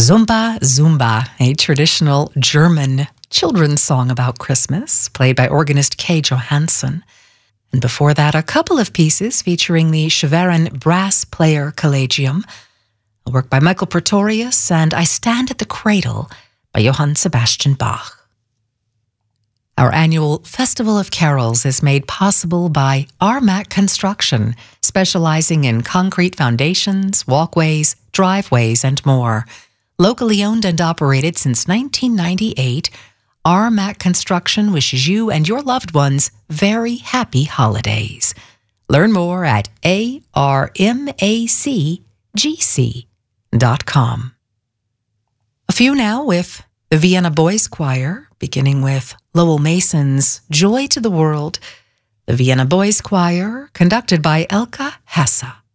Zumba Zumba, a traditional German children's song about Christmas, played by organist Kay Johansson. And before that, a couple of pieces featuring the Schwerin Brass Player Collegium, a work by Michael Pretorius, and I Stand at the Cradle by Johann Sebastian Bach. Our annual Festival of Carols is made possible by RMAC Construction, specializing in concrete foundations, walkways, driveways, and more. Locally owned and operated since 1998, RMAC Construction wishes you and your loved ones very happy holidays. Learn more at armacgc.com. A few now with the Vienna Boys Choir, beginning with Lowell Mason's Joy to the World. The Vienna Boys Choir, conducted by Elke Hesse.